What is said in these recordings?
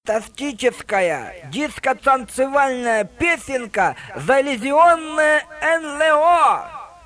Фантастическая диско-танцевальная песенка «Залезионное НЛО».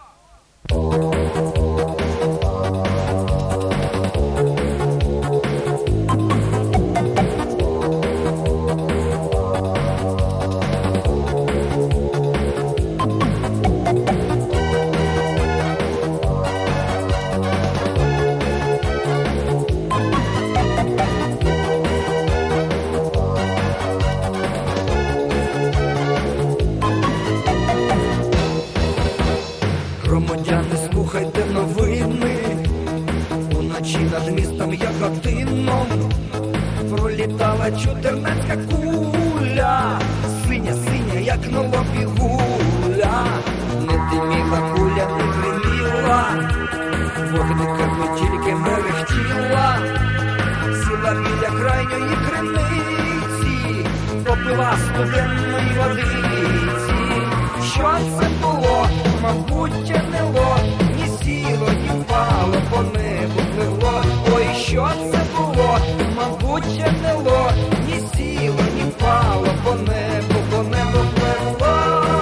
Громадяни, слухайте новини, уночі над містом Яготином пролітала чудернацька куля, синя, як нова пігуля. Не диміла куля, не гриміла, вогниками тільки мерехтіла. Сіла біля крайньої криниці, попила студенної водиці. Що це було? Мабуть, НЛО, ні сіло, ні впало, по небу пливло. Ой, що це було? Мабуть, НЛО, ні сіло, ні впало, по небу пливло.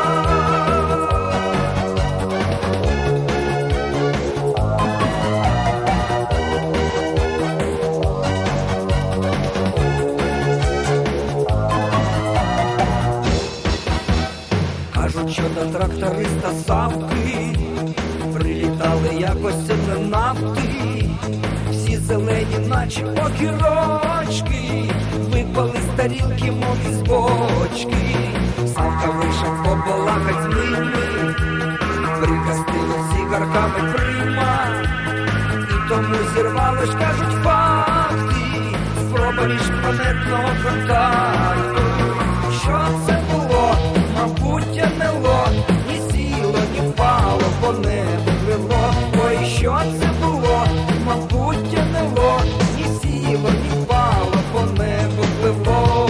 Кажуть, що до тракториста Савки прилітали якось нафти. Всі зелені, наче огірочки, випали з тарілки, мов із бочки. Савка вийшов побалакать з ними, пригостили цигарками прима. І тому зірвали ж, кажуть, факти, спроба міжпланетного контакту. Що це було? Мабуть, НЛО, ні сіло, ні впало, по небу пливло. Ой, що це було? Мабуть, НЛО, ні сіло, ні впало, по небу пливло.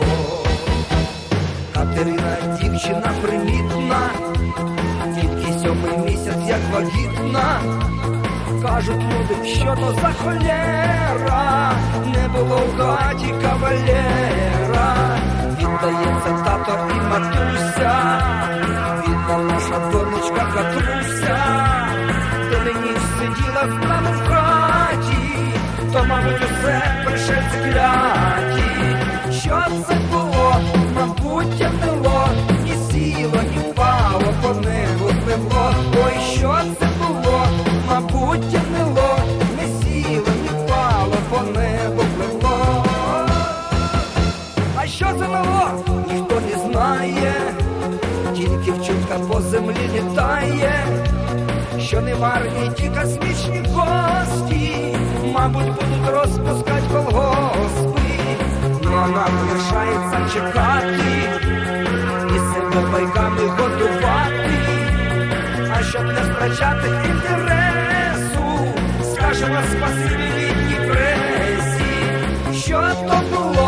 Катерина дівчина примітна, тільки 7-й місяць як вагітна. Кажуть люди, що то за холєра, не було в хаті кавалєра. Віддається тато і матуся, бідна наша донечка Катруся. Де мені сиділа з нами в хаті, то, мабуть, усе пришельці кляті. Що це було? Мабуть, НЛО, ні сіло, ні впало, по небу пливло. Ой, що це було? Мабуть, НЛО, не сіло, ні впало, по небу пливло. А що це НЛО? Ніхто не знає, тільки вчутка по землі літає. Що не варні ті космічні гості, мабуть, будуть розпускать колгоспи. Ну а нам лишається чекати і себе байками готувати. А щоб не втрачати інтересу, скажемо спасибі рідній пресі. Що то було?